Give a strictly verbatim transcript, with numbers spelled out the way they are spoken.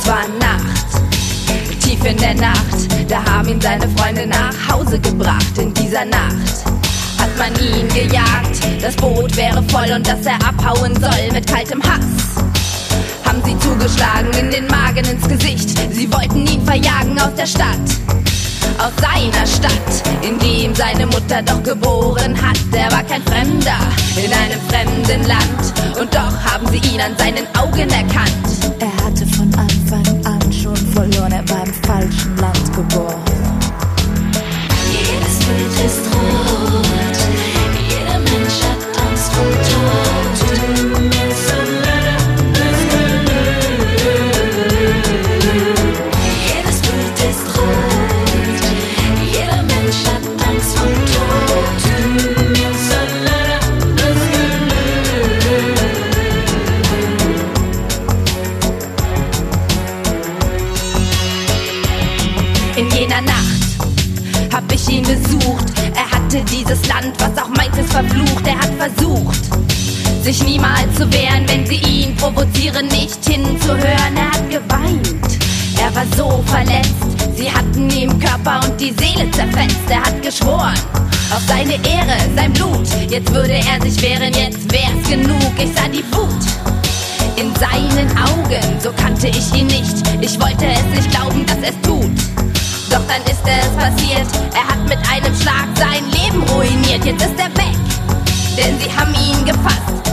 Es war Nacht, tief in der Nacht, da haben ihn seine Freunde nach Hause gebracht. In dieser Nacht hat man ihn gejagt, das Boot wäre voll und dass er abhauen soll mit kaltem Hass. Haben sie zugeschlagen in den Magen, ins Gesicht, sie wollten ihn verjagen aus der Stadt. Aus seiner Stadt, in dem seine Mutter doch geboren hat. Er war kein Fremder in einem fremden Land, und doch haben sie ihn an seinen Augen erkannt. Er hatte von Anfang an schon verloren, er war im falschen Land geboren. Jedes Bild ist rot, jeder Mensch hat Angst vor Tod. Jedes Bild ist rot, jeder Mensch hat Angst vor Tod. In jener Nacht hab ich ihn besucht. Er hatte dieses Land, was auch meins, verflucht. Er hat versucht, sich niemals zu wehren, wenn sie ihn provozieren, nicht hinzuhören. Er hat geweint, er war so verletzt. Sie hatten ihm Körper und die Seele zerfetzt. Er hat geschworen auf seine Ehre, sein Blut. Jetzt würde er sich wehren, jetzt wär's genug. Ich sah die Wut in seinen Augen, so kannte ich ihn nicht. Ich wollte es nicht glauben, dass er's tut. Doch dann ist es passiert, er hat mit einem Schlag sein Leben ruiniert. Jetzt ist er weg, denn sie haben ihn gefasst.